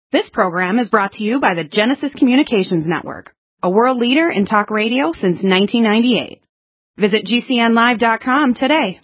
This program is brought to you by the Genesis Communications Network, a world leader in talk radio since 1998. Visit GCNlive.com today.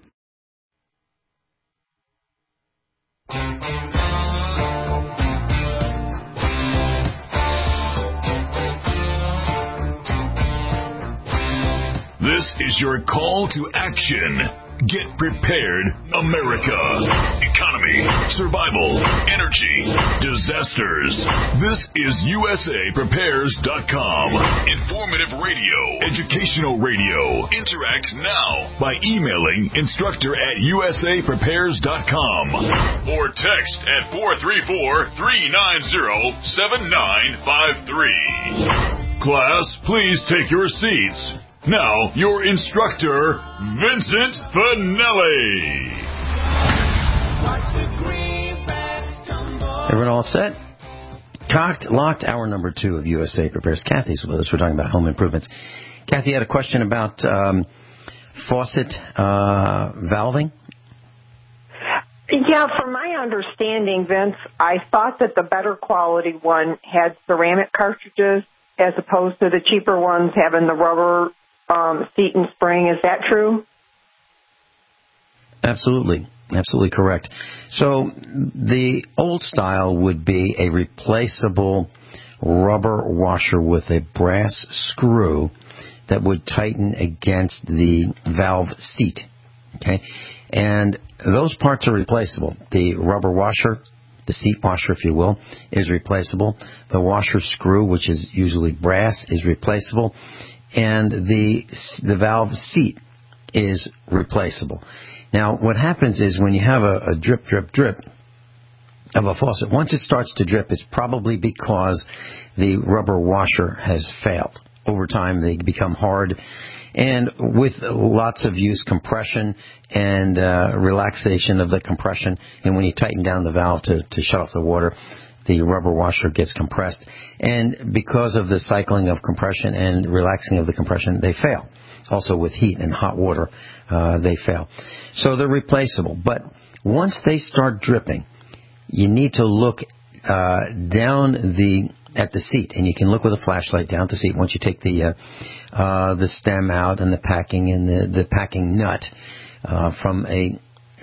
This is your call to action. Get prepared, America. Economy, survival, energy, disasters. This is USAPrepares.com. Informative radio, educational radio. Interact now by emailing instructor@USAPrepares.com or text at 434-390-7953. Class, please take your seats. Now, your instructor, Vincent Finelli. Everyone all set? Cocked, locked, hour number 2 of USA Prepares. Kathy's with us. We're talking about home improvements. Kathy had a question about faucet valving. Yeah, from my understanding, Vince, I thought that the better quality one had ceramic cartridges as opposed to the cheaper ones having the rubber seat and spring. Is that true? Absolutely. Absolutely correct. So the old style would be a replaceable rubber washer with a brass screw that would tighten against the valve seat. Okay? And those parts are replaceable. The rubber washer, the seat washer, if you will, is replaceable. The washer screw, which is usually brass, is replaceable. And the valve seat is replaceable. Now, what happens is when you have a drip, drip, drip of a faucet, once it starts to drip, it's probably because the rubber washer has failed. Over time, they become hard. And with lots of use, compression and relaxation of the compression, and when you tighten down the valve to shut off the water, the rubber washer gets compressed. And because of the cycling of compression and relaxing of the compression, they fail. Also with heat and hot water, they fail. So they're replaceable. But once they start dripping, you need to look down at the seat, and you can look with a flashlight down at the seat. Once you take the stem out and the packing and the packing nut from a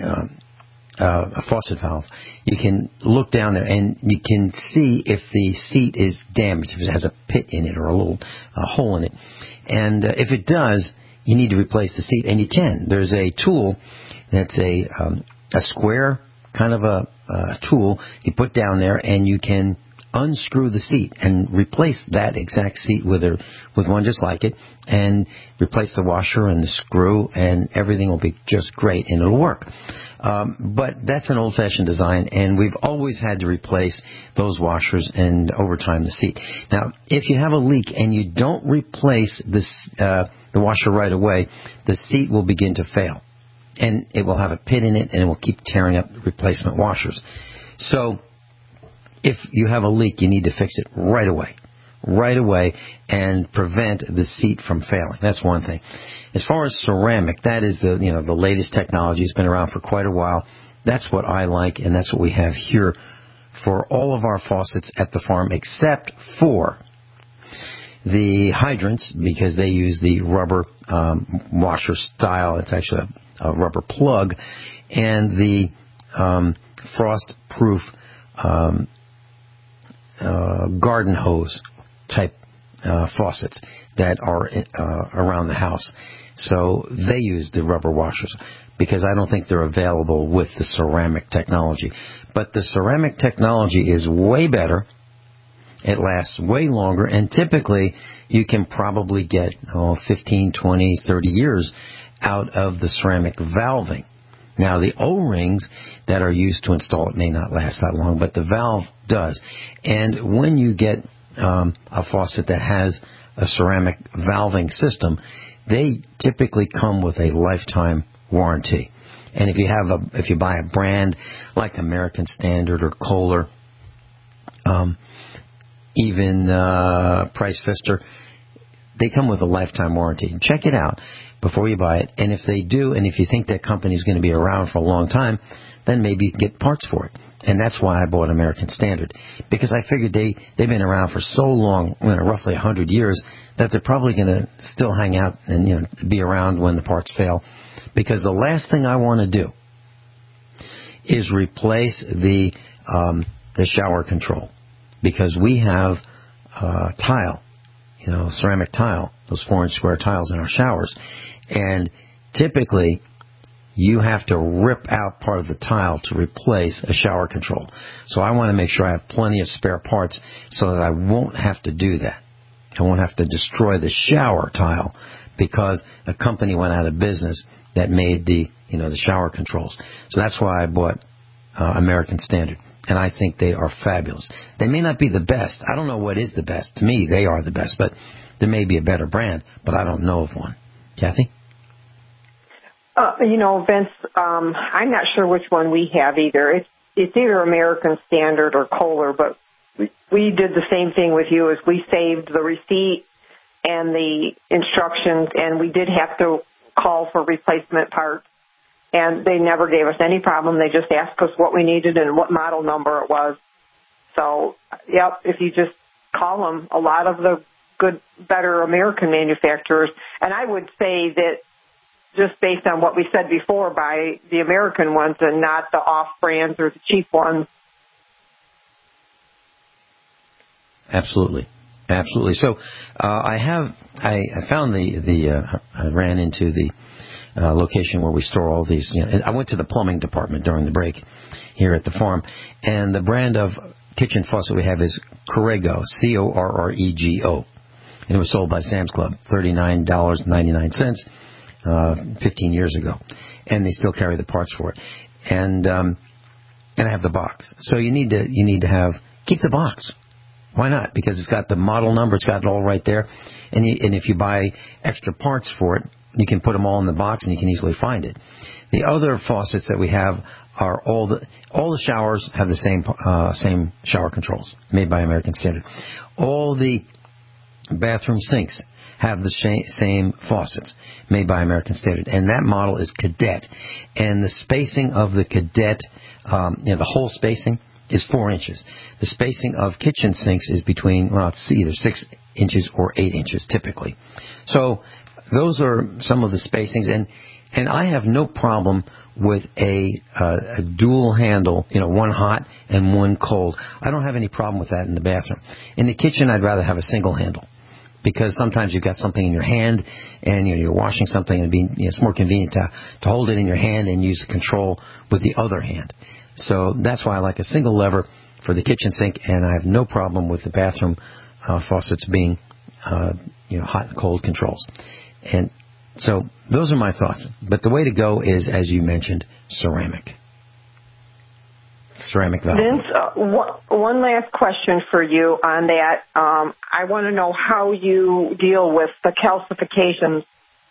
faucet valve, you can look down there and you can see if the seat is damaged, if it has a pit in it or a little hole in it. And if it does, you need to replace the seat, and you can. There's a tool that's a square kind of a tool you put down there, and you can unscrew the seat and replace that exact seat with one just like it, and replace the washer and the screw, and everything will be just great, and it'll work. But that's an old-fashioned design, and we've always had to replace those washers and, over time, the seat. Now, if you have a leak and you don't replace the washer right away, the seat will begin to fail, and it will have a pit in it, and it will keep tearing up the replacement washers. So if you have a leak, you need to fix it right away, and prevent the seat from failing. That's one thing. As far as ceramic, that is the latest technology. It's been around for quite a while. That's what I like, and that's what we have here for all of our faucets at the farm, except for the hydrants, because they use the rubber washer style. It's actually a rubber plug, and the frost-proof garden hose type faucets that are around the house. So they use the rubber washers because I don't think they're available with the ceramic technology. But the ceramic technology is way better. It lasts way longer, and typically you can probably get 15, 20, 30 years out of the ceramic valving. Now, the O-rings that are used to install it may not last that long, but the valve does. And when you get a faucet that has a ceramic valving system, they typically come with a lifetime warranty. And if you buy a brand like American Standard or Kohler, even Price Pfister, they come with a lifetime warranty. Check it out before you buy it. And if they do, and if you think that company is going to be around for a long time, then maybe you can get parts for it. And that's why I bought American Standard, because I figured they've been around for so long, roughly 100 years, that they're probably going to still hang out and be around when the parts fail. Because the last thing I want to do is replace the shower control, because we have tile, ceramic tile, those 4-inch square tiles in our showers, and typically you have to rip out part of the tile to replace a shower control. So I want to make sure I have plenty of spare parts so that I won't have to do that. I won't have to destroy the shower tile because a company went out of business that made the shower controls. So that's why I bought American Standard, and I think they are fabulous. They may not be the best. I don't know what is the best. To me, they are the best, but there may be a better brand, but I don't know of one. Kathy? Vince, I'm not sure which one we have either. It's either American Standard or Kohler, but we did the same thing with you, as we saved the receipt and the instructions, and we did have to call for replacement parts, and they never gave us any problem. They just asked us what we needed and what model number it was. So, yep, if you just call them, a lot of the better American manufacturers, and I would say that just based on what we said before, buy the American ones and not the off-brands or the cheap ones. Absolutely. So I found I ran into the location where we store all these. I went to the plumbing department during the break here at the farm, and the brand of kitchen faucet we have is Corrego, Corrego, and it was sold by Sam's Club, $39.99. 15 years ago, and they still carry the parts for it, and I have the box. So you need to keep the box. Why not? Because it's got the model number, it's got it all right there, and if you buy extra parts for it, you can put them all in the box and you can easily find it. The other faucets that we have are all the showers have the same shower controls, made by American Standard. All the bathroom sinks have the same faucets, made by American Standard, and that model is Cadet. And the spacing of the Cadet, the hole spacing is 4 inches. The spacing of kitchen sinks is between, it's either 6 inches or 8 inches typically. So those are some of the spacings, and I have no problem with a dual handle, one hot and one cold. I don't have any problem with that in the bathroom. In the kitchen, I'd rather have a single handle, because sometimes you've got something in your hand and you're washing something, and it's more convenient to hold it in your hand and use the control with the other hand. So that's why I like a single lever for the kitchen sink, and I have no problem with the bathroom faucets being hot and cold controls. And so those are my thoughts. But the way to go is, as you mentioned, ceramic valve. Vince, one last question for you on that. I want to know how you deal with the calcifications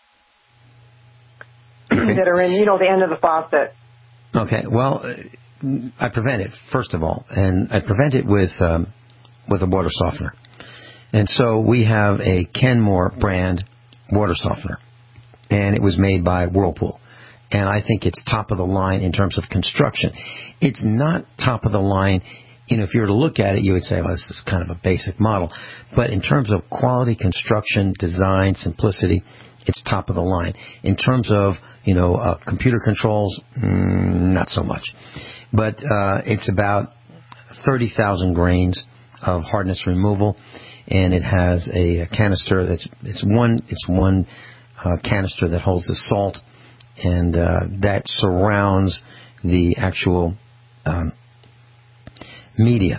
that are in, the end of the faucet. Okay. Well, I prevent it, first of all, and I prevent it with a water softener. And so we have a Kenmore brand water softener, and it was made by Whirlpool. And I think it's top of the line in terms of construction. It's not top of the line. If you were to look at it, you would say, well, this is kind of a basic model. But in terms of quality, construction, design, simplicity, it's top of the line. In terms of, computer controls, not so much. But it's about 30,000 grains of hardness removal, and it has a canister it's one canister that holds the salt, and that surrounds the actual medium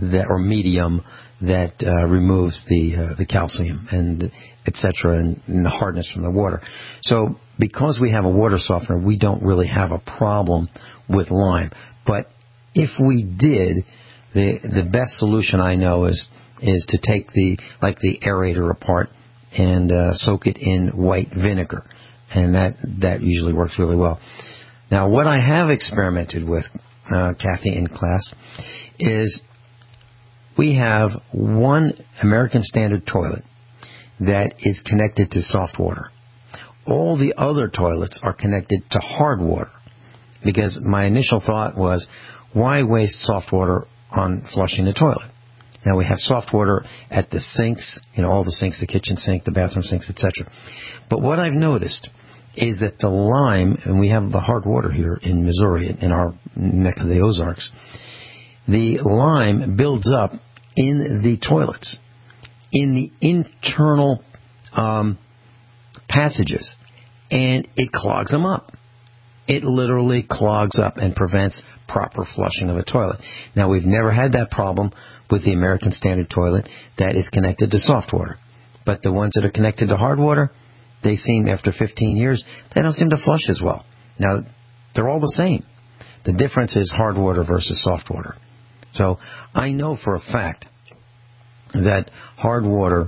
that removes the calcium and etc. and the hardness from the water. So because we have a water softener, we don't really have a problem with lime. But if we did, the best solution I know is to take the aerator apart and soak it in white vinegar, and that usually works really well. Now, what I have experimented with, Kathy, in class, is we have one American Standard toilet that is connected to soft water. All the other toilets are connected to hard water, because my initial thought was, why waste soft water on flushing the toilet? Now, we have soft water at the sinks, all the sinks, the kitchen sink, the bathroom sinks, etc. But what I've noticed is that the lime, and we have the hard water here in Missouri, in our neck of the Ozarks, the lime builds up in the toilets, in the internal passages, and it clogs them up. It literally clogs up and prevents proper flushing of a toilet. Now, we've never had that problem with the American Standard toilet that is connected to soft water. But the ones that are connected to hard water, they seem, after 15 years, they don't seem to flush as well. Now, they're all the same. The difference is hard water versus soft water. So I know for a fact that hard water,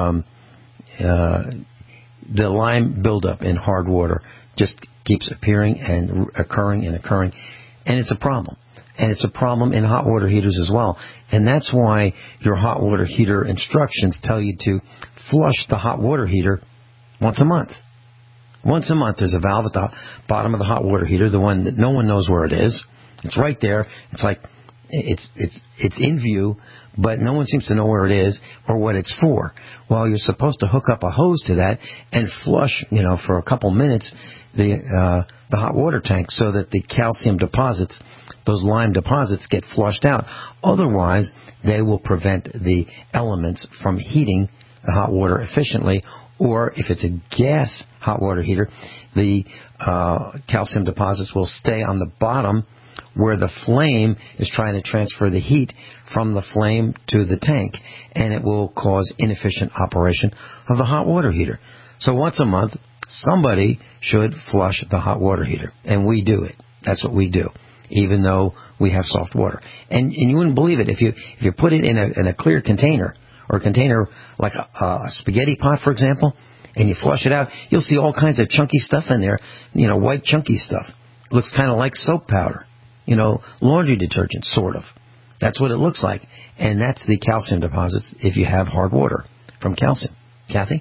the lime buildup in hard water just keeps appearing and occurring, and it's a problem. And it's a problem in hot water heaters as well. And that's why your hot water heater instructions tell you to flush the hot water heater once a month. Once a month, there's a valve at the bottom of the hot water heater, the one that no one knows where it is. It's right there. It's like it's in view, but no one seems to know where it is or what it's for. Well, you're supposed to hook up a hose to that and flush, for a couple minutes the hot water tank so that the calcium deposits, those lime deposits, get flushed out. Otherwise, they will prevent the elements from heating the hot water efficiently. Or if it's a gas hot water heater, the calcium deposits will stay on the bottom where the flame is trying to transfer the heat from the flame to the tank, and it will cause inefficient operation of the hot water heater. So once a month, somebody should flush the hot water heater, and we do it. That's what we do, even though we have soft water. And you wouldn't believe it if you put it in a clear container, or a container like a spaghetti pot, for example, and you flush it out, you'll see all kinds of chunky stuff in there, white chunky stuff. It looks kind of like soap powder, laundry detergent, sort of. That's what it looks like. And that's the calcium deposits if you have hard water from calcium. Kathy?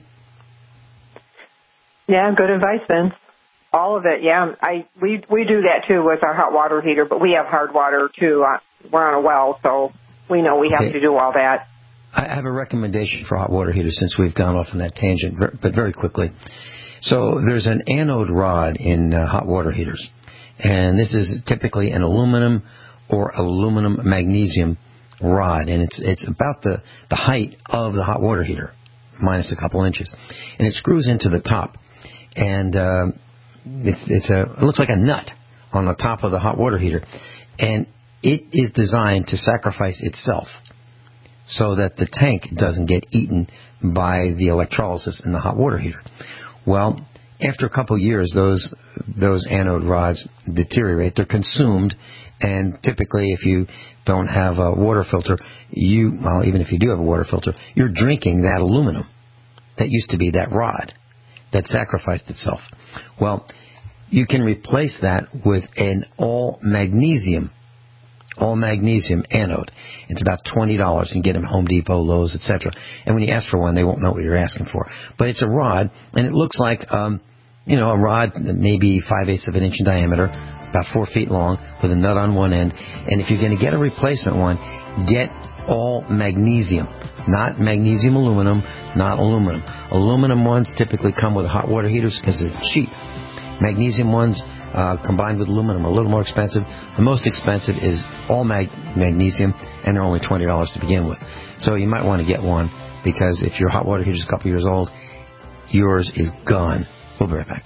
Yeah, good advice, Vince. All of it, yeah. We do that, too, with our hot water heater, but we have hard water, too. We're on a well, so we know we have to do all that. I have a recommendation for hot water heaters since we've gone off on that tangent, but very quickly. So there's an anode rod in hot water heaters, and this is typically an aluminum or aluminum magnesium rod, and it's about the height of the hot water heater, minus a couple inches, and it screws into the top, and it looks like a nut on the top of the hot water heater, and it is designed to sacrifice itself, so that the tank doesn't get eaten by the electrolysis in the hot water heater. Well, after a couple of years, those anode rods deteriorate. They're consumed, and typically if you don't have a water filter, even if you do have a water filter, you're drinking that aluminum that used to be that rod that sacrificed itself. Well, you can replace that with an all-magnesium anode. It's about $20. You can get them at Home Depot, Lowe's, etc. And when you ask for one, they won't know what you're asking for. But it's a rod, and it looks like a rod maybe 5/8 of an inch in diameter, about 4 feet long, with a nut on one end. And if you're going to get a replacement one, get all magnesium, not magnesium aluminum, not aluminum. Aluminum ones typically come with hot water heaters because they're cheap. Magnesium ones combined with aluminum are a little more expensive. The most expensive is all magnesium, and they're only $20 to begin with. So you might want to get one, because if your hot water heater is a couple years old, yours is gone. We'll be right back.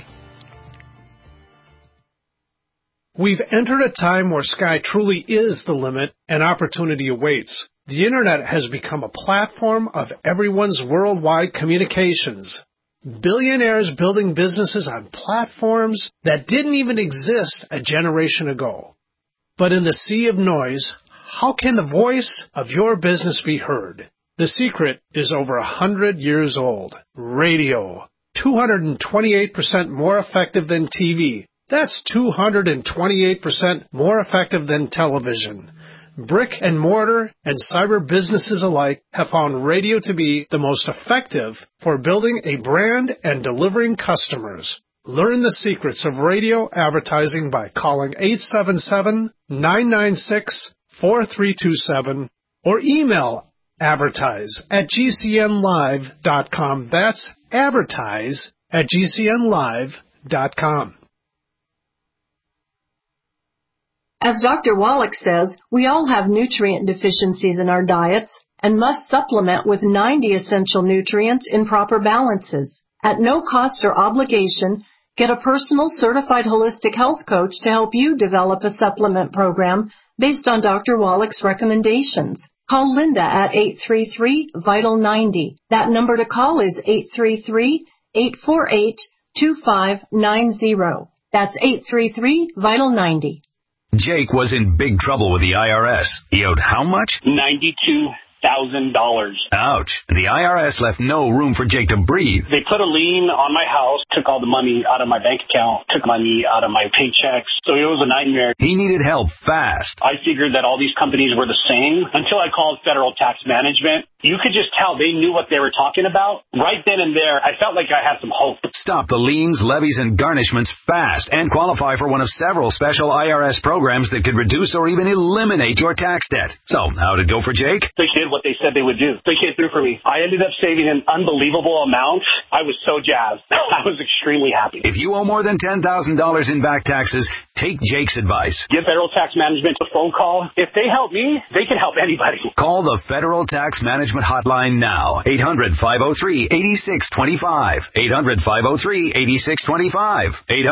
We've entered a time where sky truly is the limit and opportunity awaits. The Internet has become a platform of everyone's worldwide communications. Billionaires building businesses on platforms that didn't even exist a generation ago. But in the sea of noise, how can the voice of your business be heard? The secret is over 100 years old. Radio. 228% more effective than TV. That's 228% more effective than television. brick and mortar and cyber businesses alike have found radio to be the most effective for building a brand and delivering customers. Learn the secrets of radio advertising by calling 877-996-4327 or email advertise@gcnlive.com. That's advertise@gcnlive.com. As Dr. Wallach says, we all have nutrient deficiencies in our diets and must supplement with 90 essential nutrients in proper balances. At no cost or obligation, get a personal certified holistic health coach to help you develop a supplement program based on Dr. Wallach's recommendations. Call Linda at 833-VITAL-90. That number to call is 833-848-2590. That's 833-VITAL-90. Jake was in big trouble with the IRS. He owed how much? $92,000. Ouch. The IRS left no room for Jake to breathe. They put a lien on my house, took all the money out of my bank account, took money out of my paychecks. So it was a nightmare. He needed help fast. I figured that all these companies were the same until I called Federal Tax Management. You could just tell they knew what they were talking about. Right then and there, I felt like I had some hope. Stop the liens, levies, and garnishments fast and qualify for one of several special IRS programs that could reduce or even eliminate your tax debt. So, how'd it go for Jake? They did what they said they would do. They came through for me. I ended up saving an unbelievable amount. I was so jazzed. I was extremely happy. If you owe more than $10,000 in back taxes, take Jake's advice. Give Federal Tax Management a phone call. If they help me, they can help anybody. Call the Federal Tax Management Hotline now. 800-503-8625. 800-503-8625.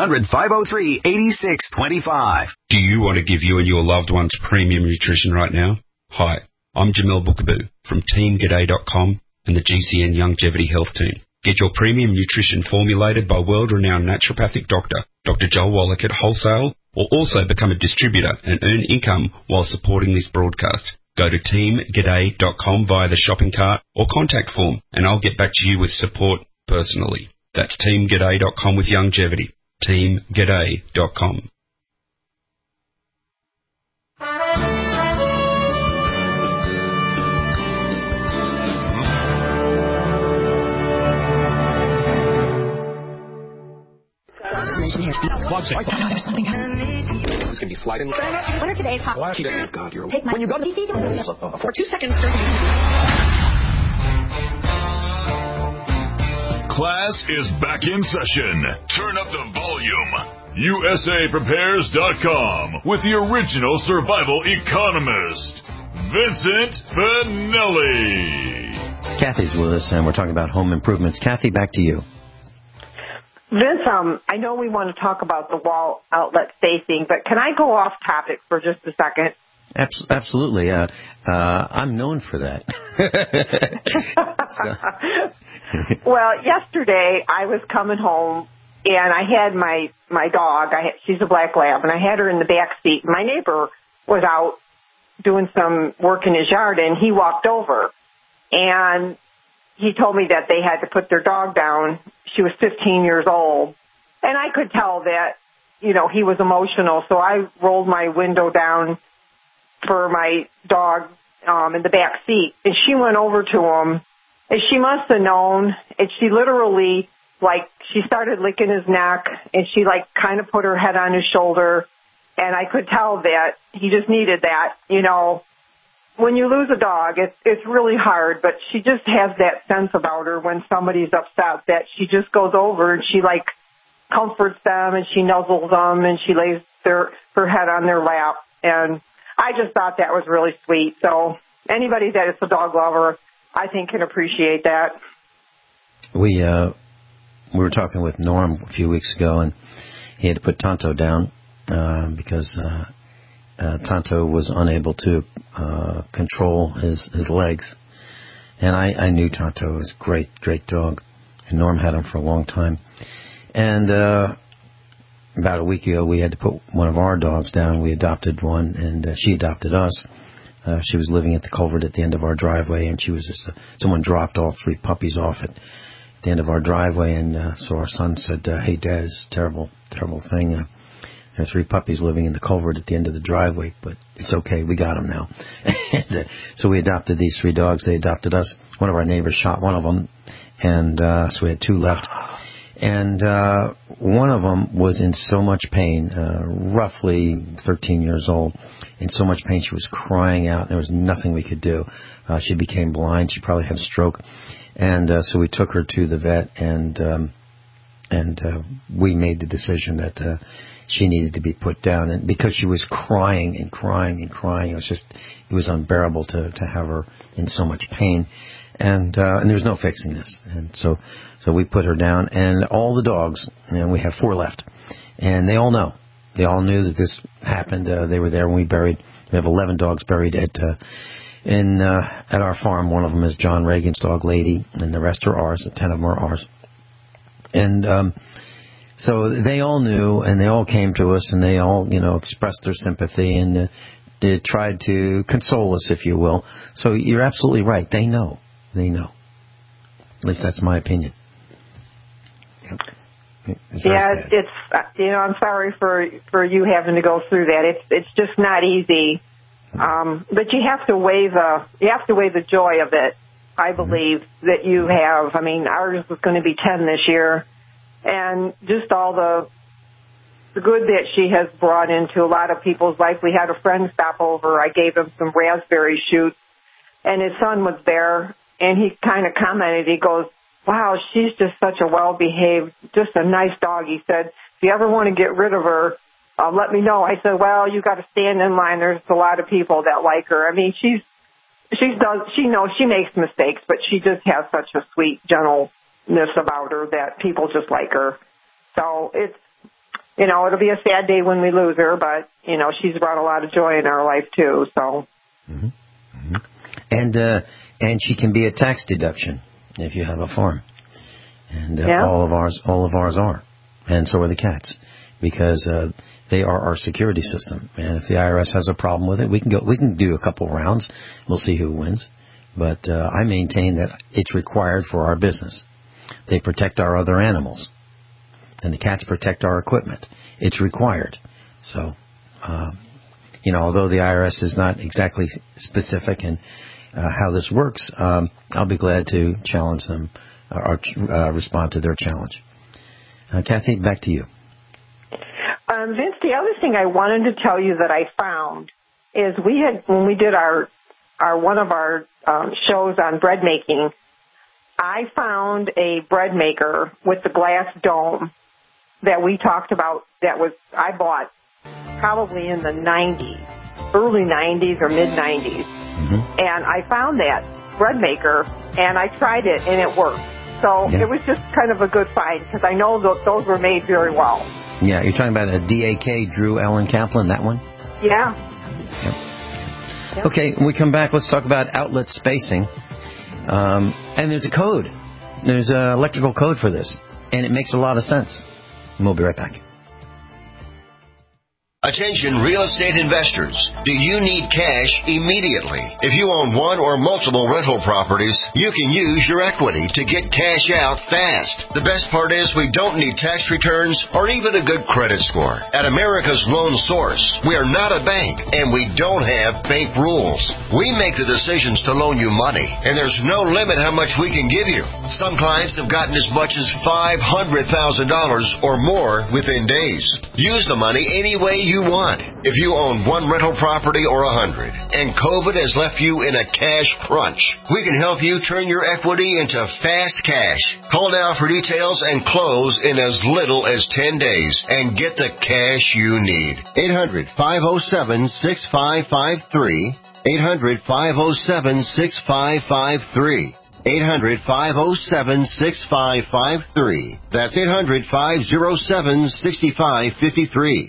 800-503-8625. Do you want to give you and your loved ones premium nutrition right now? Hi, I'm Jamel Bookaboo from TeamGaday.com and the GCN Longevity Health Team. Get your premium nutrition formulated by world-renowned naturopathic doctor, Dr. Joel Wallach at wholesale, or also become a distributor and earn income while supporting this broadcast. Go to TeamGaday.com via the shopping cart or contact form, and I'll get back to you with support personally. That's TeamGaday.com with longevity. TeamGaday.com. There's something happening. It's going to be sliding. What are today's hot? Oh, God, you're... Take my... When you go to... For 2 seconds... Class is back in session. Turn up the volume. USAPrepares.com with the original survival economist, Vincent Finelli. Kathy's with us, and we're talking about home improvements. Kathy, back to you. Vince, I know we want to talk about the wall outlet spacing, but can I go off topic for just a second? Absolutely. I'm known for that. Well, yesterday I was coming home, and I had my dog. She's a black lab, and I had her in the back seat. My neighbor was out doing some work in his yard, and he walked over, and he told me that they had to put their dog down. She was 15 years old. And I could tell that, he was emotional. So I rolled my window down for my dog in the back seat. And she went over to him. And she must have known. And she literally, she started licking his neck. And she, kind of put her head on his shoulder. And I could tell that he just needed that, When you lose a dog, it's really hard, but she just has that sense about her when somebody's upset that she just goes over and she comforts them and she nuzzles them and she lays her head on their lap. And I just thought that was really sweet. So anybody that is a dog lover, I think can appreciate that. We were talking with Norm a few weeks ago, and he had to put Tonto down because Tonto was unable to control his legs. And I knew Tonto was a great dog. And Norm had him for a long time. And about a week ago, we had to put one of our dogs down. We adopted one, and she adopted us. She was living at the culvert at the end of our driveway, and she was just someone dropped all 3 puppies off at the end of our driveway. And so our son said, "Hey, Dad, it's a terrible thing. There are 3 puppies living in the culvert at the end of the driveway, but it's okay. We got them now. So we adopted these 3 dogs. They adopted us. One of our neighbors shot one of them, and so we had 2 left. And one of them was in so much pain, roughly 13 years old, in so much pain she was crying out. There was nothing we could do. She became blind. She probably had a stroke. And so we took her to the vet, and we made the decision that she needed to be put down. And because she was crying and crying and crying, it was unbearable to have her in so much pain. And there was no fixing this. And so we put her down, and all the dogs, and we have 4 left, and they all know. They all knew that this happened. They were there when we buried. We have 11 dogs buried at our farm. One of them is John Reagan's dog, Lady, and the rest are ours. 10 of them are ours. And so they all knew, and they all came to us, and they all, expressed their sympathy, and they tried to console us, if you will. So you're absolutely right. They know. They know. At least that's my opinion. Yep. It's I'm sorry for you having to go through that. It's just not easy. But you have to weigh the joy of it. I believe that you have. I mean, ours was going to be 10 this year, and just all the good that she has brought into a lot of people's life. We had a friend stop over. I gave him some raspberry shoots, and his son was there, and he kind of commented. He goes, "Wow, she's just such a well-behaved, just a nice dog." He said, "If you ever want to get rid of her, let me know." I said, "Well, you got to stand in line. There's a lot of people that like her." I mean, she knows she makes mistakes, but she just has such a sweet gentleness about her that people just like her. So it's, it'll be a sad day when we lose her, but, she's brought a lot of joy in our life too, so. Mm-hmm. Mm-hmm. And she can be a tax deduction if you have a farm. And all of ours are. And so are the cats, because they are our security system. And if the IRS has a problem with it, we can do a couple rounds. We'll see who wins. But I maintain that it's required for our business. They protect our other animals, and the cats protect our equipment. It's required. So, although the IRS is not exactly specific in how this works, I'll be glad to challenge them or respond to their challenge. Kathy, back to you. Vince, the other thing I wanted to tell you that I found is when we did our one of our shows on bread making, I found a bread maker with the glass dome that we talked about I bought probably in the 90s, early 90s or mid 90s. Mm-hmm. And I found that bread maker, and I tried it, and it worked. So It was just kind of a good find, because I know those were made very well. Yeah, you're talking about a DAK, Drew Allen Kaplan, that one? Yeah. Yep. Okay, when we come back, let's talk about outlet spacing. And there's a code. There's an electrical code for this, and it makes a lot of sense. And we'll be right back. Attention real estate investors. Do you need cash immediately? If you own one or multiple rental properties, you can use your equity to get cash out fast. The best part is we don't need tax returns or even a good credit score. At America's Loan Source, we are not a bank, and we don't have bank rules. We make the decisions to loan you money, and there's no limit how much we can give you. Some clients have gotten as much as $500,000 or more within days. Use the money any way you want. If you own one rental property or 100, and COVID has left you in a cash crunch, we can help you turn your equity into fast cash. Call now for details and close in as little as 10 days and get the cash you need. 800-507-6553. 800-507-6553. 800-507-6553. That's 800-507-6553.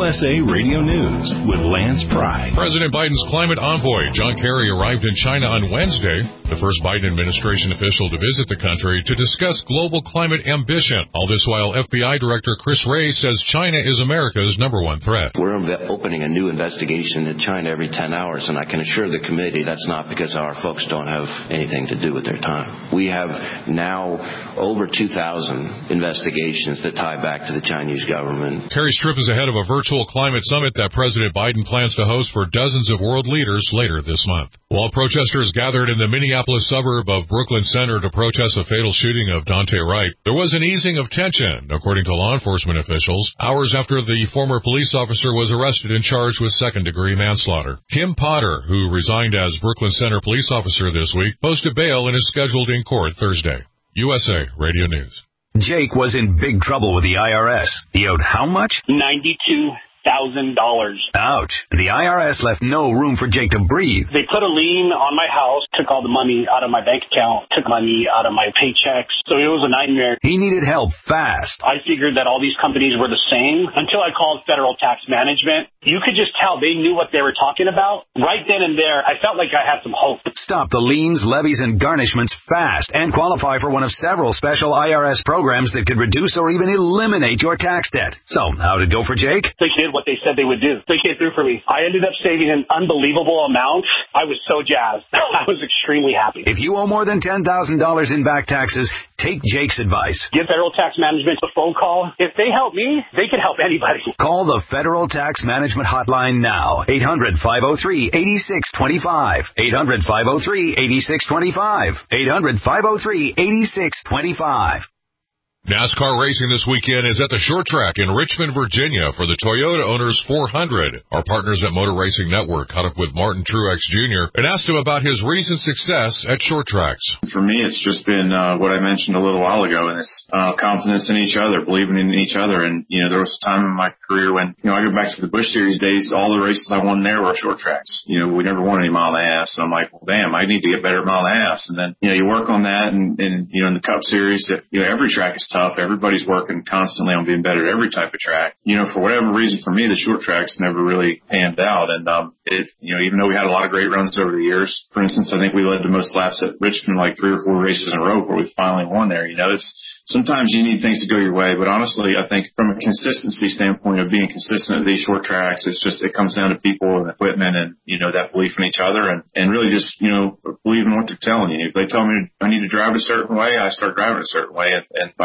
USA Radio News with Lance Pry. President Biden's climate envoy, John Kerry, arrived in China on Wednesday, the first Biden administration official to visit the country to discuss global climate ambition. All this while FBI Director Chris Wray says China is America's number one threat. We're opening a new investigation in China every 10 hours, and I can assure the committee that's not because our folks don't have anything to do with their time. We have now over 2,000 investigations that tie back to the Chinese government. Kerry's trip is ahead of a virtual climate summit that President Biden plans to host for dozens of world leaders later this month. While protesters gathered in the Minneapolis suburb of Brooklyn Center to protest the fatal shooting of Dante Wright, there was an easing of tension, according to law enforcement officials, hours after the former police officer was arrested and charged with second-degree manslaughter. Kim Potter, who resigned as Brooklyn Center police officer this week, posted bail and is scheduled in court Thursday. USA Radio News. Jake was in big trouble with the IRS. He owed how much? $92,000. Ouch. The IRS left no room for Jake to breathe. They put a lien on my house, took all the money out of my bank account, took money out of my paychecks. So it was a nightmare. He needed help fast. I figured that all these companies were the same until I called Federal Tax Management. You could just tell they knew what they were talking about. Right then and there, I felt like I had some hope. Stop the liens, levies, and garnishments fast and qualify for one of several special IRS programs that could reduce or even eliminate your tax debt. So, how'd it go for Jake? They did what they said they would do. They came through for me. I ended up saving an unbelievable amount. I was so jazzed. I was extremely happy. If you owe more than $10,000 in back taxes, take Jake's advice. Give Federal Tax Management a phone call. If they help me, they can help anybody. Call the Federal Tax Management Hotline now. 800-503-8625. 800-503-8625. 800-503-8625. NASCAR racing this weekend is at the short track in Richmond, Virginia for the Toyota Owners 400. Our partners at Motor Racing Network caught up with Martin Truex Jr. and asked him about his recent success at short tracks. For me, it's just been what I mentioned a little while ago, and it's confidence in each other, believing in each other. And, there was a time in my career when, I go back to the Busch Series days, all the races I won there were short tracks. We never won any mile and a half. So I'm like, well, damn, I need to get better at mile and a half. And then, you work on that. And in the Cup Series, every track is tough. Everybody's working constantly on being better at every type of track. For whatever reason, for me, the short tracks never really panned out. And, even though we had a lot of great runs over the years, for instance, I think we led the most laps at Richmond like 3 or 4 races in a row where we finally won there. Sometimes you need things to go your way, but honestly, I think from a consistency standpoint of being consistent at these short tracks, it comes down to people and equipment and, that belief in each other and really just, believing what they're telling you. If they tell me I need to drive a certain way, I start driving a certain way. And if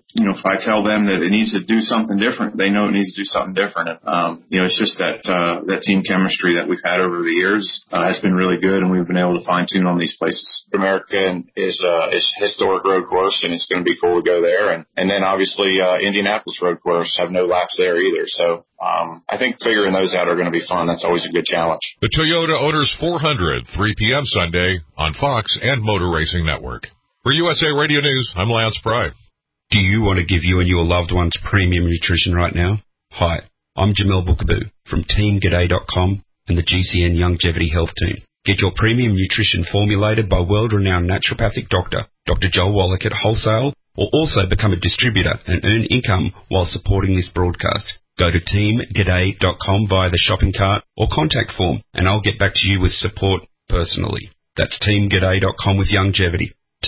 I tell them that it needs to do something different, they know it needs to do something different. And, it's just that team chemistry that we've had over the years, has been really good and we've been able to fine tune on these places. America is historic road course and it's going to be cool to go there. And then obviously, Indianapolis road course have no laps there either. So, I think figuring those out are going to be fun. That's always a good challenge. The Toyota Owners 400, 3 p.m. Sunday on Fox and Motor Racing Network. For USA Radio News, I'm Lance Pry. Do you want to give you and your loved ones premium nutrition right now? Hi, I'm Jamel Bookaboo from TeamGaday.com and the GCN Longevity Health Team. Get your premium nutrition formulated by world-renowned naturopathic doctor, Dr. Joel Wallach at Wholesale, or also become a distributor and earn income while supporting this broadcast. Go to TeamGaday.com via the shopping cart or contact form, and I'll get back to you with support personally. That's TeamGaday.com with longevity.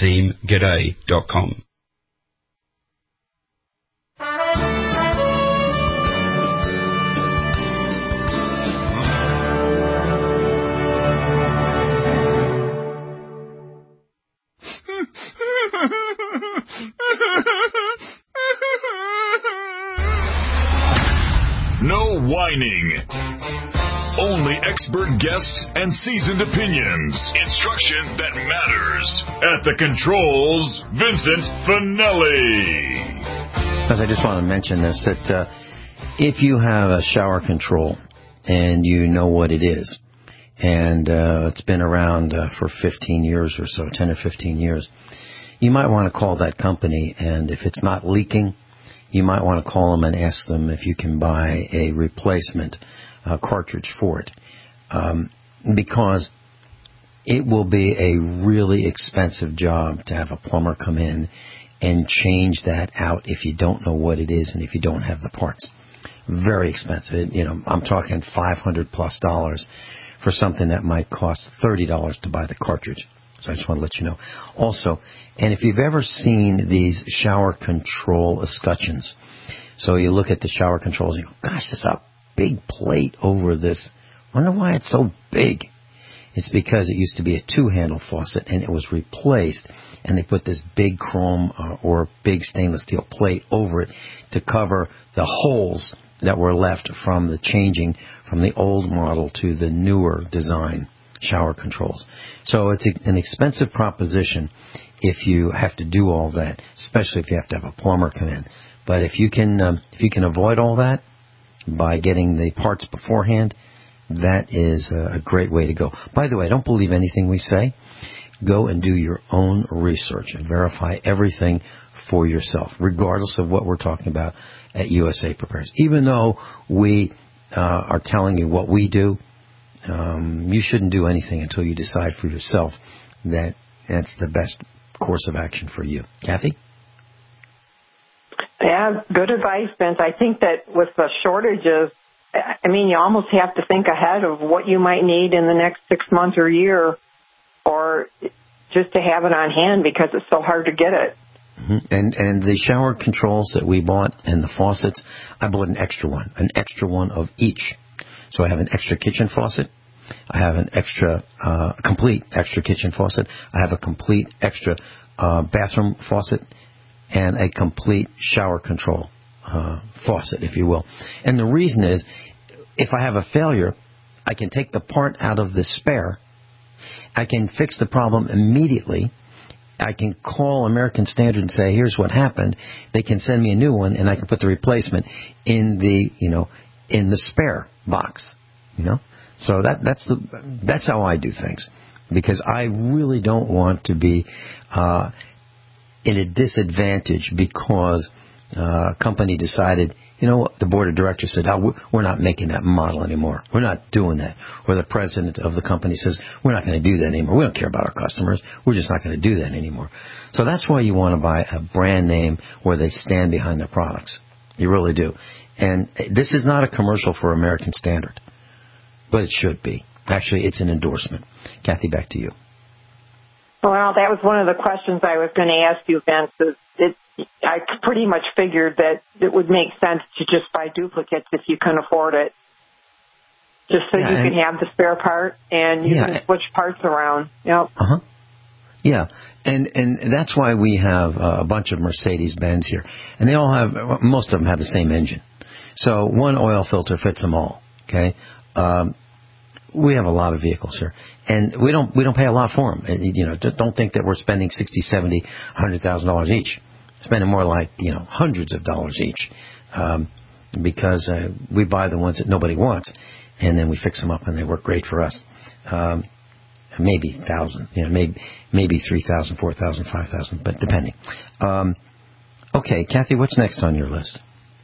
TeamGaday.com. No whining. Only expert guests and seasoned opinions. Instruction that matters. At the controls, Vincent Finelli. Because I just want to mention this, that if you have a shower control and you know what it is, and it's been around for 15 years or so, 10 or 15 years, you might want to call that company, and if it's not leaking, you might want to call them and ask them if you can buy a replacement cartridge for it, because it will be a really expensive job to have a plumber come in and change that out if you don't know what it is and if you don't have the parts. very expensive. I'm talking $500+ for something that might cost $30 to buy the cartridge. So I just want to let you know. Also, and if you've ever seen these shower control escutcheons, so you look at the shower controls and you go, gosh, there's a big plate over this. I wonder why it's so big. It's because it used to be a 2-handle faucet and it was replaced, and they put this big chrome or big stainless steel plate over it to cover the holes that were left from the changing from the old model to the newer design shower controls. So it's an expensive proposition if you have to do all that, especially if you have to have a plumber come in. But if you can avoid all that by getting the parts beforehand, that is a great way to go. By the way, don't believe anything we say. Go and do your own research and verify everything for yourself, regardless of what we're talking about at USA Prepares. Even though we are telling you what we do, you shouldn't do anything until you decide for yourself that that's the best course of action for you. Kathy? Yeah, good advice, Vince. I think that with the shortages, you almost have to think ahead of what you might need in the next 6 months or year, or just to have it on hand because it's so hard to get it. Mm-hmm. And the shower controls that we bought and the faucets, I bought an extra one of each. So I have an extra kitchen faucet. I have an extra, complete extra kitchen faucet. I have a complete extra bathroom faucet and a complete shower control faucet, if you will. And the reason is, if I have a failure, I can take the part out of the spare. I can fix the problem immediately. I can call American Standard and say, here's what happened. They can send me a new one, and I can put the replacement in the spare box. So that's how I do things, because I really don't want to be in a disadvantage because a company decided, the board of directors said, we're not making that model anymore. We're not doing that. Or the president of the company says, we're not going to do that anymore. We don't care about our customers. We're just not going to do that anymore. So that's why you want to buy a brand name where they stand behind their products. You really do. And this is not a commercial for American Standard, but it should be. Actually, it's an endorsement. Kathy, back to you. Well, that was one of the questions I was going to ask you, Vince. I pretty much figured that it would make sense to just buy duplicates if you can afford it, just so you can have the spare part and you can switch parts around. Yep. Uh-huh. Yeah, and that's why we have a bunch of Mercedes-Benz here, and most of them have the same engine. So one oil filter fits them all. Okay. We have a lot of vehicles here, and we don't pay a lot for them. And, don't think that we're spending $60,000, $70,000, $100,000 each. Spending more like hundreds of dollars each, because we buy the ones that nobody wants, and then we fix them up, and they work great for us. Maybe 1,000, maybe 3,000, 4,000, 5,000, but depending. Okay, Kathy, what's next on your list?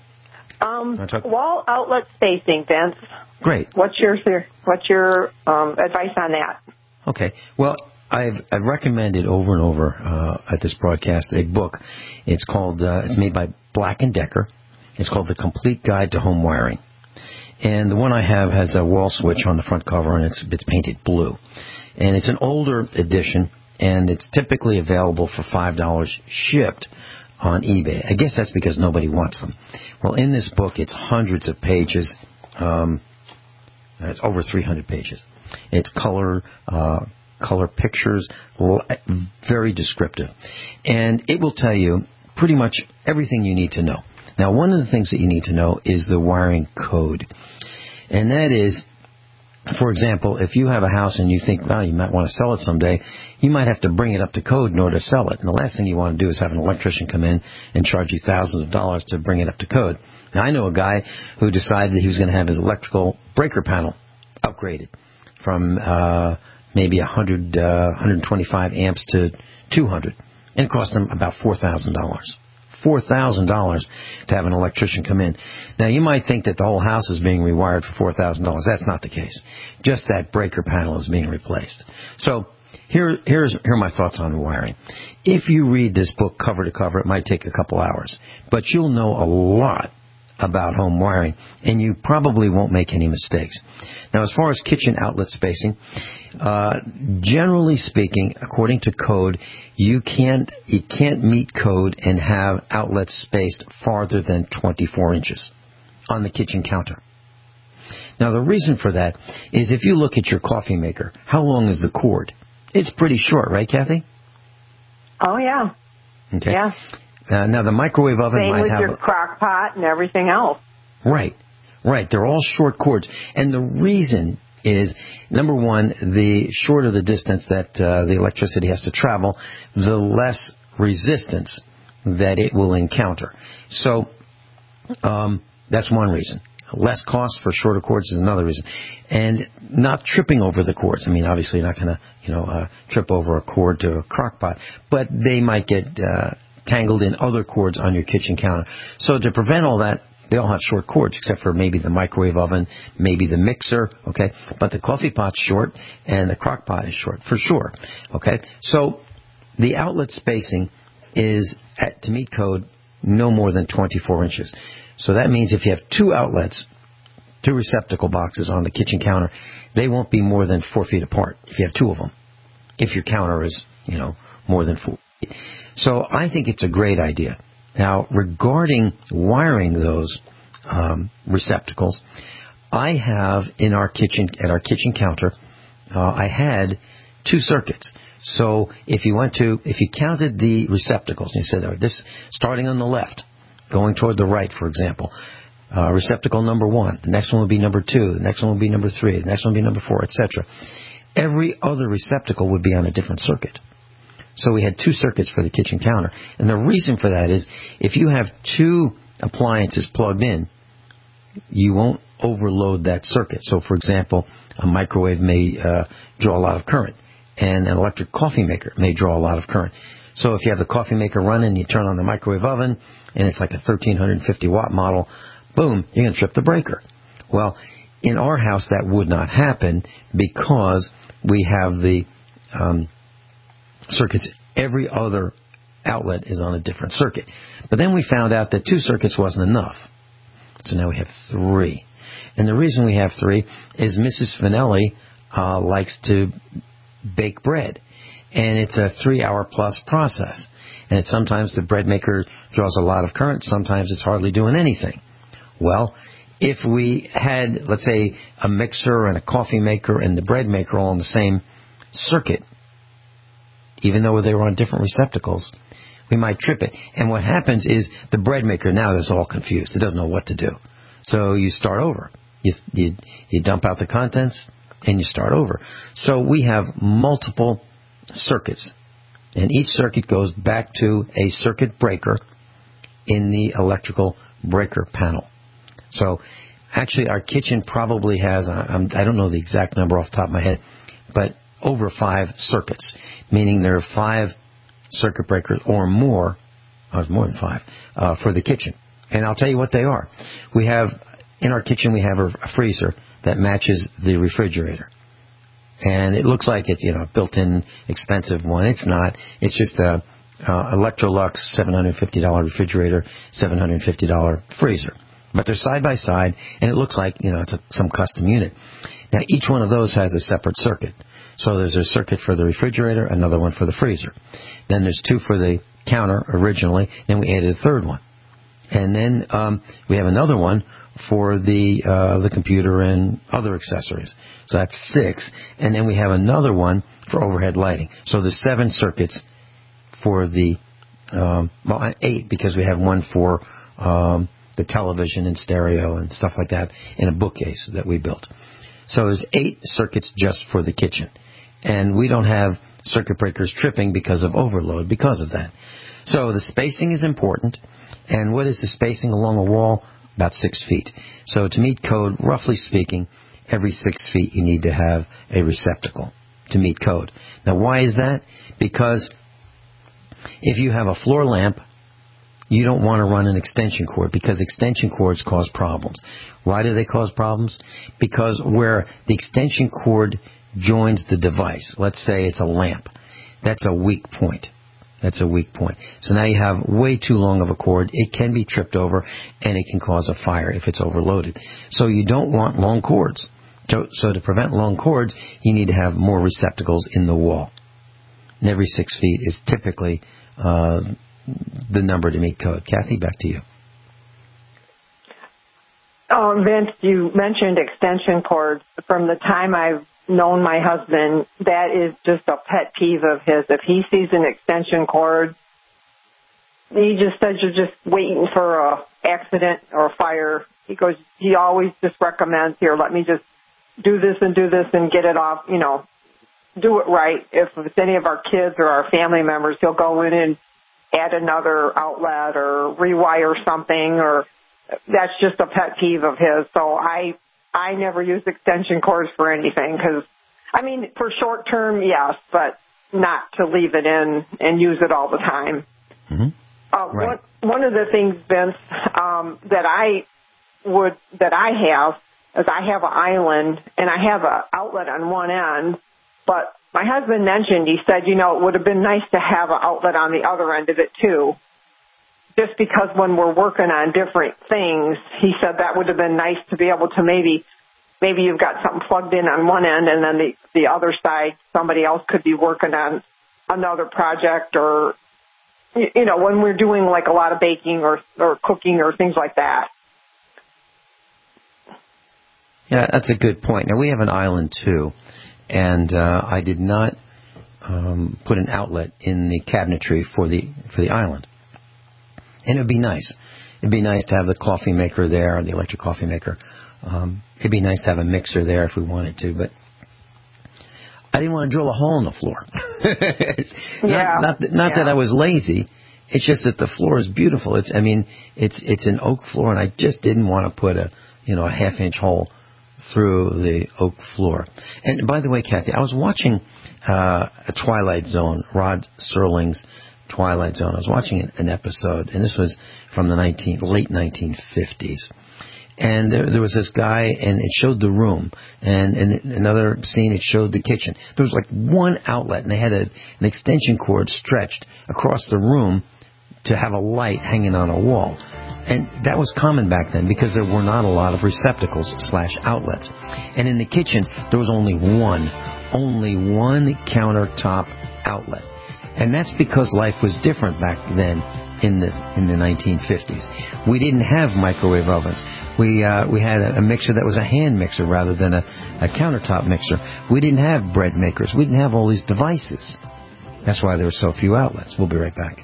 Wall outlet spacing, Vince. Great. What's your advice on that? Okay. Well, I've recommended over and over at this broadcast a book. It's called it's made by Black & Decker. It's called The Complete Guide to Home Wiring. And the one I have has a wall switch on the front cover, and it's painted blue. And it's an older edition, and it's typically available for $5 shipped on eBay. I guess that's because nobody wants them. Well, in this book, it's hundreds of pages. It's over 300 pages. It's color pictures, very descriptive. And it will tell you pretty much everything you need to know. Now, one of the things that you need to know is the wiring code. And that is, for example, if you have a house and you think, well, you might want to sell it someday, you might have to bring it up to code in order to sell it. And the last thing you want to do is have an electrician come in and charge you thousands of dollars to bring it up to code. Now, I know a guy who decided that he was going to have his electrical breaker panel upgraded from maybe 100, 125 amps to 200. And it cost him about $4,000. $4,000 to have an electrician come in. Now, you might think that the whole house is being rewired for $4,000. That's not the case. Just that breaker panel is being replaced. So here are my thoughts on wiring. If you read this book cover to cover, it might take a couple hours. But you'll know a lot about home wiring, and you probably won't make any mistakes. Now, as far as kitchen outlet spacing, generally speaking, according to code, you can't meet code and have outlets spaced farther than 24 inches on the kitchen counter. Now, the reason for that is if you look at your coffee maker, how long is the cord? It's pretty short, right, Kathy? Oh, yeah. Okay. Yeah. Now, the microwave oven Same might with have... your crock pot and everything else. Right. They're all short cords. And the reason is, number one, the shorter the distance that the electricity has to travel, the less resistance that it will encounter. So that's one reason. Less cost for shorter cords is another reason. And not tripping over the cords. I mean, obviously you're not going to, trip over a cord to a crock pot, but they might get tangled in other cords on your kitchen counter. So to prevent all that, they all have short cords, except for maybe the microwave oven, maybe the mixer, okay? But the coffee pot's short, and the crock pot is short, for sure, okay? So the outlet spacing is, to meet code, no more than 24 inches. So that means if you have two outlets, two receptacle boxes on the kitchen counter, they won't be more than 4 feet apart if you have two of them, if your counter is, more than 4 feet. So I think it's a great idea. Now, regarding wiring those receptacles, I have at our kitchen counter, I had two circuits. So if you counted the receptacles, and you said, this starting on the left, going toward the right, for example, receptacle number 1, the next one will be number 2, the next one will be number 3, the next one will be number 4, etc. Every other receptacle would be on a different circuit. So we had two circuits for the kitchen counter. And the reason for that is if you have two appliances plugged in, you won't overload that circuit. So, for example, a microwave may draw a lot of current, and an electric coffee maker may draw a lot of current. So if you have the coffee maker running, you turn on the microwave oven, and it's like a 1350-watt model, boom, you're going to trip the breaker. Well, in our house, that would not happen because we have the circuits. Every other outlet is on a different circuit. But then we found out that two circuits wasn't enough. So now we have three. And the reason we have three is Mrs. Finelli likes to bake bread. And it's a 3-hour plus process. And sometimes the bread maker draws a lot of current. Sometimes it's hardly doing anything. Well, if we had, let's say, a mixer and a coffee maker and the bread maker all on the same circuit, even though they were on different receptacles, we might trip it. And what happens is the bread maker now is all confused. It doesn't know what to do. So you start over. You dump out the contents and you start over. So we have multiple circuits. And each circuit goes back to a circuit breaker in the electrical breaker panel. So actually our kitchen probably has, I don't know the exact number off the top of my head, but over 5 circuits, meaning there are 5 circuit breakers or more, more than 5, for the kitchen. And I'll tell you what they are. In our kitchen, we have a freezer that matches the refrigerator. And it looks like it's, a built-in expensive one. It's not. It's just a Electrolux $750 refrigerator, $750 freezer. But they're side by side, and it looks like, it's some custom unit. Now, each one of those has a separate circuit. So there's a circuit for the refrigerator, another one for the freezer. Then there's 2 for the counter originally, then we added a third one. And then we have another one for the computer and other accessories. So that's 6. And then we have another one for overhead lighting. So there's 7 circuits for the, 8, because we have one for the television and stereo and stuff like that in a bookcase that we built. So there's 8 circuits just for the kitchen. And we don't have circuit breakers tripping because of overload because of that. So the spacing is important. And what is the spacing along a wall? About 6 feet. So to meet code, roughly speaking, every 6 feet you need to have a receptacle to meet code. Now why is that? Because if you have a floor lamp, you don't want to run an extension cord because extension cords cause problems. Why do they cause problems? Because where the extension cord joins the device, let's say it's a lamp, that's a weak point. That's a weak point. So now you have way too long of a cord. It can be tripped over, and it can cause a fire if it's overloaded. So you don't want long cords. So to prevent long cords, you need to have more receptacles in the wall. And every 6 feet is typically the number to meet code. Kathy, back to you. Vince, you mentioned extension cords. From the time I've known my husband, that is just a pet peeve of his. If he sees an extension cord, he just says you're just waiting for a accident or a fire. He always just recommends, here, let me just do this and get it off, do it right. If it's any of our kids or our family members, he'll go in and add another outlet or rewire something, or that's just a pet peeve of his. So I never use extension cords for anything because, for short term, yes, but not to leave it in and use it all the time. Mm-hmm. Right. One of the things, Vince, that I have is I have an island and I have an outlet on one end, but my husband mentioned, he said, it would have been nice to have an outlet on the other end of it too. Just because when we're working on different things, he said that would have been nice to be able to maybe you've got something plugged in on one end and then the other side, somebody else could be working on another project, or, when we're doing like a lot of baking or cooking or things like that. Yeah, that's a good point. Now, we have an island too, and I did not put an outlet in the cabinetry for the island. And it would be nice. It'd be nice to have the coffee maker there, the electric coffee maker. It'd be nice to have a mixer there if we wanted to, but I didn't want to drill a hole in the floor. Not that I was lazy. It's just that the floor is beautiful. It's an oak floor, and I just didn't want to put a half-inch hole through the oak floor. And by the way, Kathy, I was watching a Twilight Zone, Rod Serling's Twilight Zone. I was watching an episode, and this was from the late 1950s. And there was this guy, and it showed the room. And in another scene, it showed the kitchen. There was like one outlet, and they had an extension cord stretched across the room to have a light hanging on a wall. And that was common back then because there were not a lot of receptacles / outlets. And in the kitchen, there was only one countertop outlet. And that's because life was different back then in the 1950s. We didn't have microwave ovens. We had a mixer that was a hand mixer rather than a countertop mixer. We didn't have bread makers. We didn't have all these devices. That's why there were so few outlets. We'll be right back.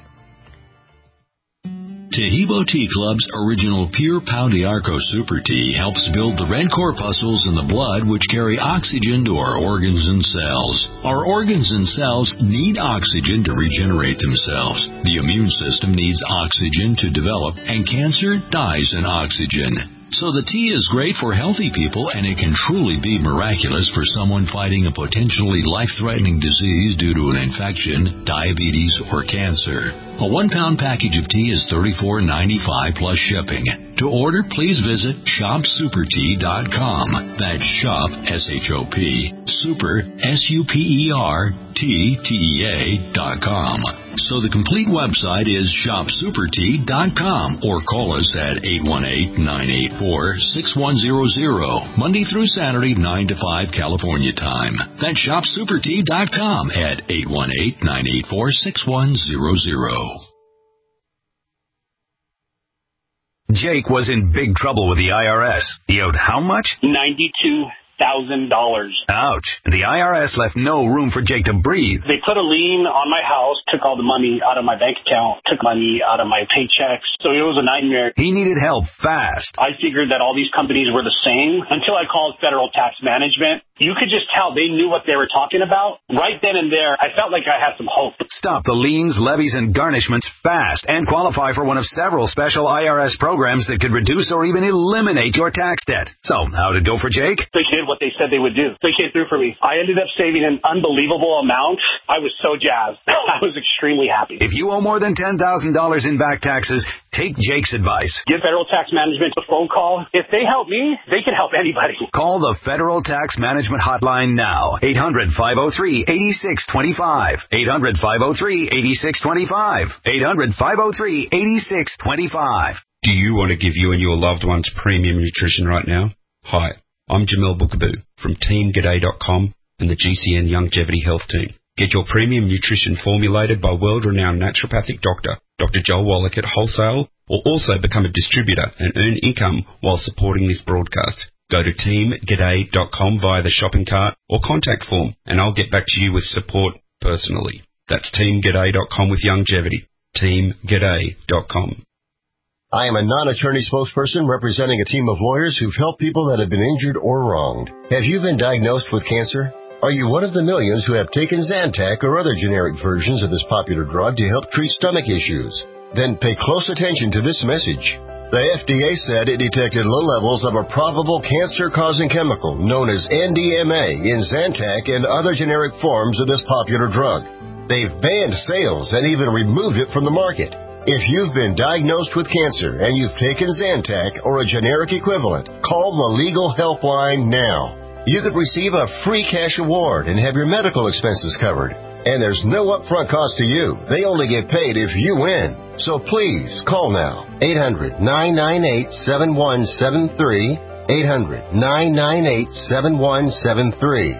Taheebo Tea Club's original Pure Pau d'Arco Super Tea helps build the red corpuscles in the blood which carry oxygen to our organs and cells. Our organs and cells need oxygen to regenerate themselves. The immune system needs oxygen to develop, and cancer dies in oxygen. So the tea is great for healthy people, and it can truly be miraculous for someone fighting a potentially life-threatening disease due to an infection, diabetes, or cancer. A 1-pound package of tea is $34.95 plus shipping. To order, please visit shopsupertea.com. That's shop, S-H-O-P, super, SUPERTEA.com. So the complete website is shopsupertea.com, or call us at 818-984-6100, Monday through Saturday, 9 to 5 California time. That's shopsupertea.com at 818-984-6100. Jake was in big trouble with the IRS. He owed how much? $92,000. Ouch. The IRS left no room for Jake to breathe. They put a lien on my house, took all the money out of my bank account, took money out of my paychecks. So it was a nightmare. He needed help fast. I figured that all these companies were the same until I called Federal Tax Management. You could just tell they knew what they were talking about. Right then and there, I felt like I had some hope. Stop the liens, levies, and garnishments fast and qualify for one of several special IRS programs that could reduce or even eliminate your tax debt. So, how'd it go for Jake? They did what they said they would do. They came through for me. I ended up saving an unbelievable amount. I was so jazzed. I was extremely happy. If you owe more than $10,000 in back taxes, take Jake's advice. Give Federal Tax Management a phone call. If they help me, they can help anybody. Call the Federal Tax Management Management hotline now. 800-503-8625. 800-503-8625. 800-503-8625. Do you want to give you and your loved ones premium nutrition right now? Hi, I'm Jamel Bookaboo from TeamGaday.com and the GCN Longevity Health Team. Get your premium nutrition formulated by world-renowned naturopathic doctor, Dr. Joel Wallach at wholesale, or also become a distributor and earn income while supporting this broadcast. Go to TeamGaday.com via the shopping cart or contact form, and I'll get back to you with support personally. That's TeamGaday.com with longevity. TeamGaday.com. I am a non-attorney spokesperson representing a team of lawyers who've helped people that have been injured or wronged. Have you been diagnosed with cancer? Are you one of the millions who have taken Zantac or other generic versions of this popular drug to help treat stomach issues? Then pay close attention to this message. The FDA said it detected low levels of a probable cancer-causing chemical known as NDMA in Zantac and other generic forms of this popular drug. They've banned sales and even removed it from the market. If you've been diagnosed with cancer and you've taken Zantac or a generic equivalent, call the Legal Helpline now. You could receive a free cash award and have your medical expenses covered. And there's no upfront cost to you. They only get paid if you win. So please, call now. 800-998-7173. 800-998-7173.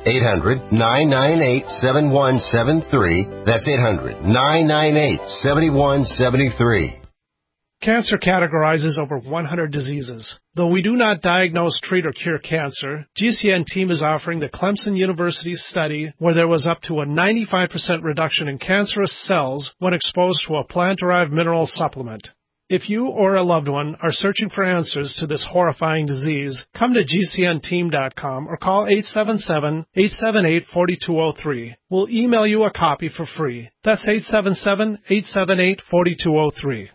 800-998-7173. That's 800-998-7173. Cancer categorizes over 100 diseases. Though we do not diagnose, treat, or cure cancer, GCN team is offering the Clemson University study where there was up to a 95% reduction in cancerous cells when exposed to a plant-derived mineral supplement. If you or a loved one are searching for answers to this horrifying disease, come to GCNteam.com or call 877-878-4203. We'll email you a copy for free. That's 877-878-4203.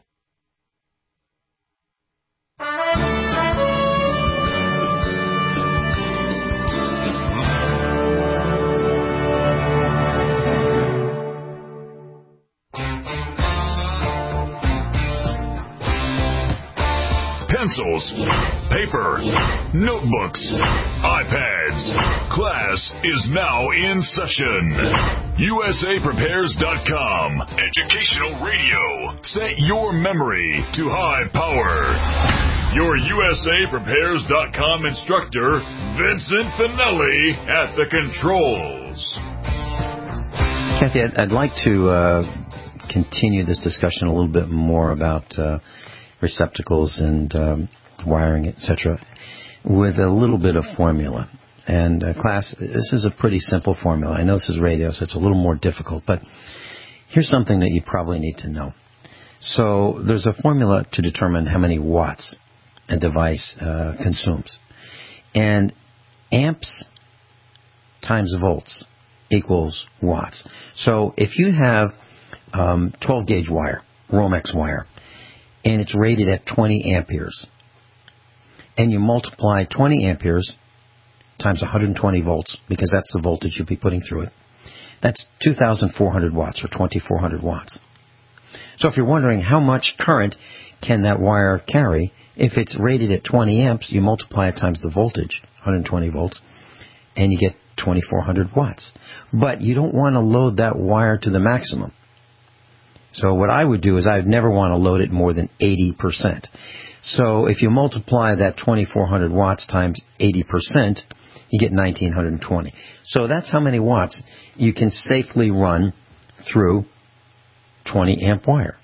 Pencils, paper, notebooks, iPads. Class is now in session. USAPrepares.com. Educational radio. Set your memory to high power. Your USAPrepares.com instructor, Vincent Finelli, at the controls. Kathy, I'd like to continue this discussion a little bit more about receptacles and wiring, etc., with a little bit of formula. And class, this is a pretty simple formula. I know this is radio, so it's a little more difficult, but here's something that you probably need to know. So there's a formula to determine how many watts a device consumes. And amps times volts equals watts. So if you have 12-gauge wire, Romex wire, and it's rated at 20 amperes, and you multiply 20 amperes times 120 volts, because that's the voltage you'll be putting through it, that's 2,400 watts, or 2,400 watts. So if you're wondering how much current can that wire carry, if it's rated at 20 amps, you multiply it times the voltage, 120 volts, and you get 2,400 watts. But you don't want to load that wire to the maximum. So what I would do is I would never want to load it more than 80%. So if you multiply that 2,400 watts times 80%, you get 1,920. So that's how many watts you can safely run through 20 amp wire.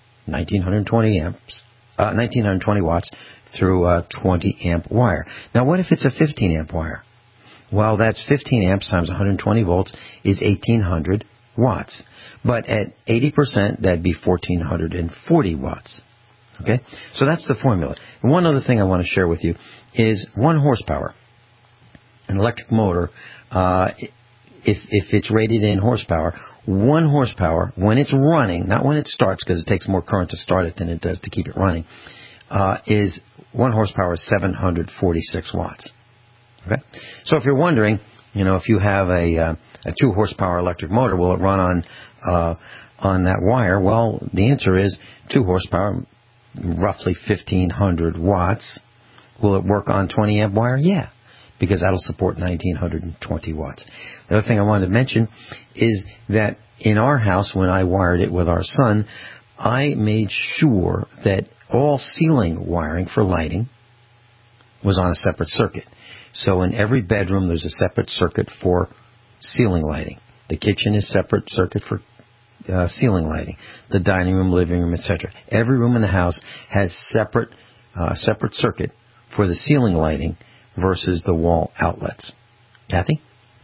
1,920 watts through a 20 amp wire. Now what if it's a 15 amp wire? Well, that's 15 amps times 120 volts is 1,800 watts. But at 80%, that'd be 1,440 watts. Okay? So that's the formula. And one other thing I want to share with you is 1 horsepower. An electric motor, if it's rated in horsepower, 1 horsepower, when it's running, not when it starts, because it takes more current to start it than it does to keep it running, is 1 horsepower is 746 watts. Okay? So if you're wondering, if you have a 2 horsepower electric motor, will it run on that wire? Well, the answer is 2 horsepower, roughly 1,500 watts. Will it work on 20 amp wire? Yeah, because that'll support 1920 watts. The other thing I wanted to mention is that in our house, when I wired it with our son, I made sure that all ceiling wiring for lighting was on a separate circuit. So in every bedroom, there's a separate circuit for ceiling lighting. The kitchen is separate circuit for ceiling lighting. The dining room, living room, etc. Every room in the house has separate circuit for the ceiling lighting versus the wall outlets. Kathy?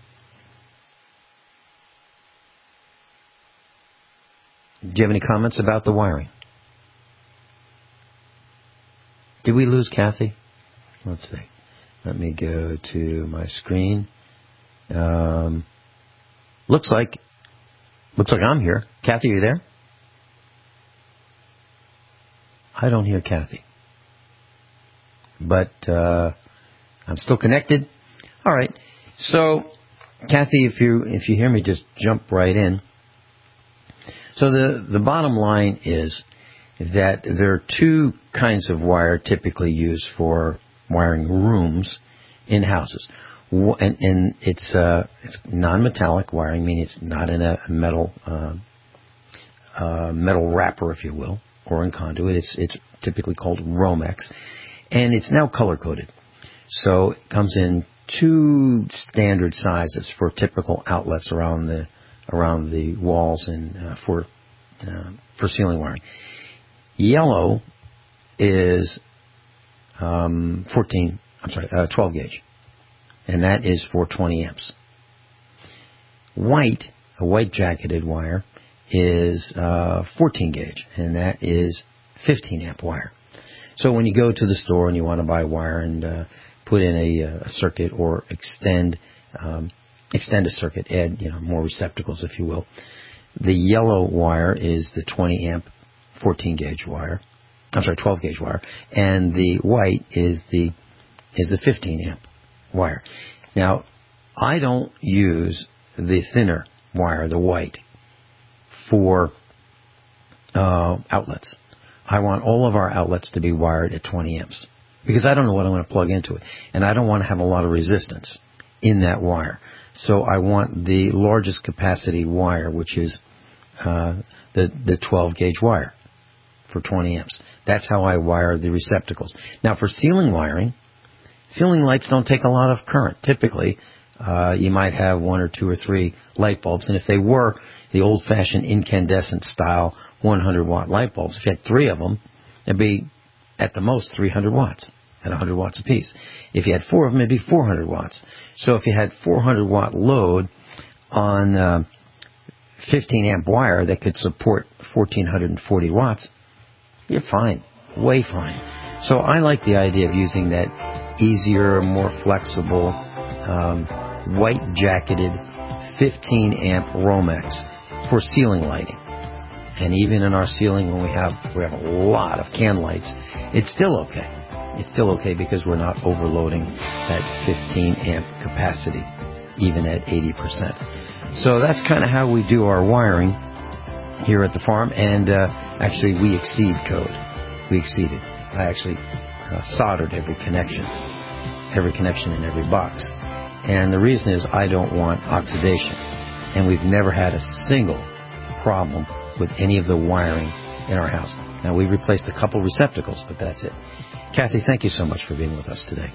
Do you have any comments about the wiring? Did we lose Kathy? Let's see. Let me go to my screen. Looks like I'm here. Kathy, are you there? I don't hear Kathy. But I'm still connected. All right. So, Kathy, if you hear me, just jump right in. So the bottom line is that there are two kinds of wire typically used for wiring rooms in houses. And it's non-metallic wiring, meaning it's not in a metal wrapper, if you will, or in conduit. It's typically called Romex, and it's now color-coded. So it comes in two standard sizes for typical outlets around the walls and for ceiling wiring. Yellow is 12 gauge. And that is for 20 amps. White, a white jacketed wire, is 14 gauge, and that is 15 amp wire. So when you go to the store and you want to buy wire and put in a circuit or extend a circuit, add more receptacles, if you will, the yellow wire is the 20 amp 14 gauge wire. 12 gauge wire, and the white is the 15 amp wire. Now, I don't use the thinner wire, the white, for outlets. I want all of our outlets to be wired at 20 amps because I don't know what I'm going to plug into it, and I don't want to have a lot of resistance in that wire. So I want the largest capacity wire, which is the 12 gauge wire for 20 amps. That's how I wire the receptacles. Now, for ceiling wiring, ceiling lights don't take a lot of current. Typically, you might have 1 or 2 or 3 light bulbs, and if they were the old-fashioned incandescent style 100-watt light bulbs, if you had 3 of them, it'd be at the most 300 watts at 100 watts apiece. If you had 4 of them, it'd be 400 watts. So if you had 400-watt load on 15-amp wire that could support 1,440 watts, you're fine, way fine. So I like the idea of using that easier, more flexible, white-jacketed 15-amp Romex for ceiling lighting. And even in our ceiling, when we have a lot of can lights, it's still okay. It's still okay because we're not overloading that 15-amp capacity, even at 80%. So that's kind of how we do our wiring here at the farm. And actually, we exceed code. We exceeded. I actually soldered every connection in every box. And the reason is I don't want oxidation. And we've never had a single problem with any of the wiring in our house. Now, we replaced a couple receptacles, but that's it. Kathy, thank you so much for being with us today.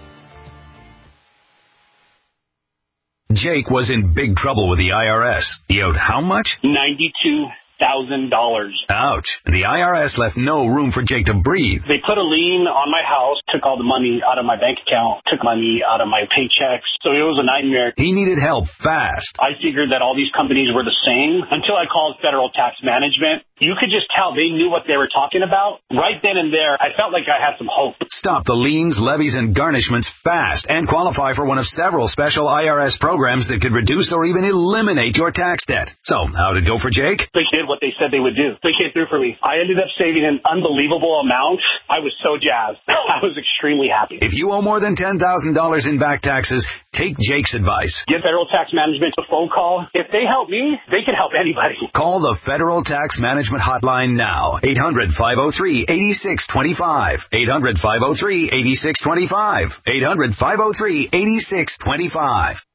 Jake was in big trouble with the IRS. He owed how much? $92,000. Ouch. The IRS left no room for Jake to breathe. They put a lien on my house, took all the money out of my bank account, took money out of my paychecks. So it was a nightmare. He needed help fast. I figured that all these companies were the same until I called Federal Tax Management. You could just tell they knew what they were talking about. Right then and there, I felt like I had some hope. Stop the liens, levies, and garnishments fast and qualify for one of several special IRS programs that could reduce or even eliminate your tax debt. So, how'd it go for Jake? They did what they said they would do. They came through for me. I ended up saving an unbelievable amount. I was so jazzed. I was extremely happy. If you owe more than $10,000 in back taxes, Take Jake's advice. Give Federal Tax Management a phone call. If they help me, they can help anybody. Call the Federal Tax Management Hotline now. 800-503-8625. 800-503-8625. 800-503-8625.